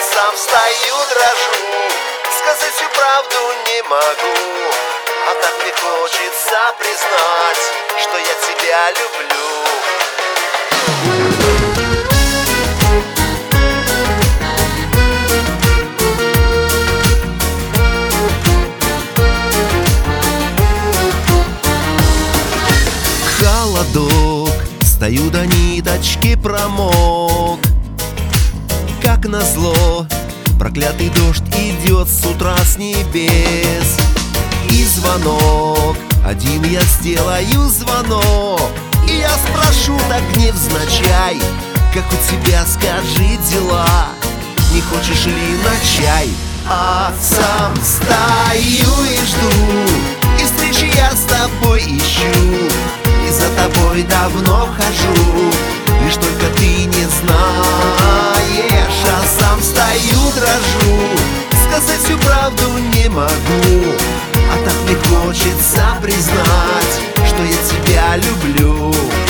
сам стою, дрожу. Сказать всю правду не могу, а так мне хочется признать, что я тебя люблю. Холодок, стою до ниточки промок. Как назло, проклятый дождь идет с утра с небес. И звонок, один я сделаю звонок, и я спрошу так невзначай: как у тебя, скажи, дела? Не хочешь ли на чай? А сам стою и жду, и встречи я с тобой ищу, и за тобой давно хожу, лишь только ты не знаешь. А сам стою, дрожу, сказать всю правду не могу, а так мне хочется признать, что я тебя люблю.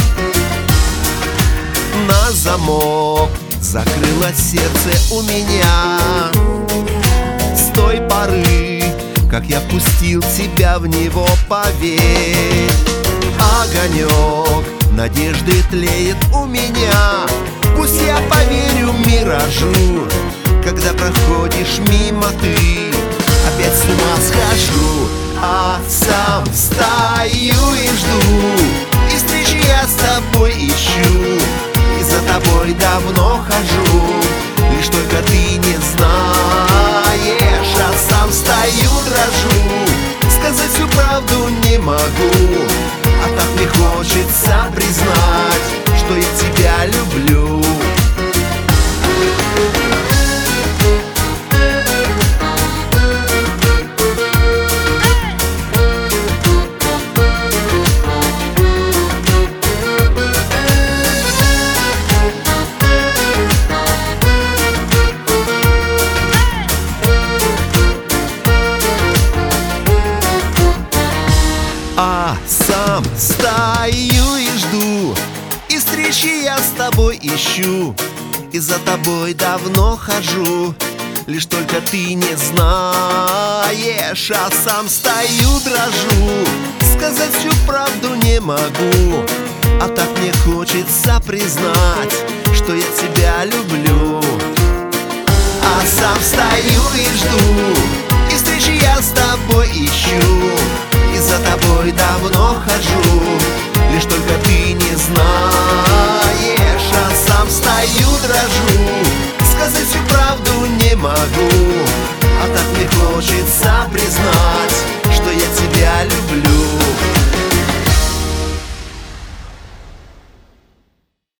На замок закрылось сердце у меня с той поры, как я пустил тебя в него, поверь. Огонек надежды тлеет у меня, пусть я поверю миражу, когда проходишь мимо ты, опять с ума схожу. А сам стою и жду, и встречи я с тобой ищу, и за тобой давно хожу, лишь только ты не знаешь. А сам стою, дрожу, сказать всю правду не могу, а так мне хочется признать, что я тебя люблю. А сам стою и жду, и встречи я с тобой ищу, и за тобой давно хожу, лишь только ты не знаешь. А сам стою, дрожу, сказать всю правду не могу, а так мне хочется признать, что я тебя люблю. А сам стою и жду, и встречи я с тобой ищу, и за тобой давно хожу, лишь только ты не знаешь. А сам стою, дрожу, сказать всю правду не могу,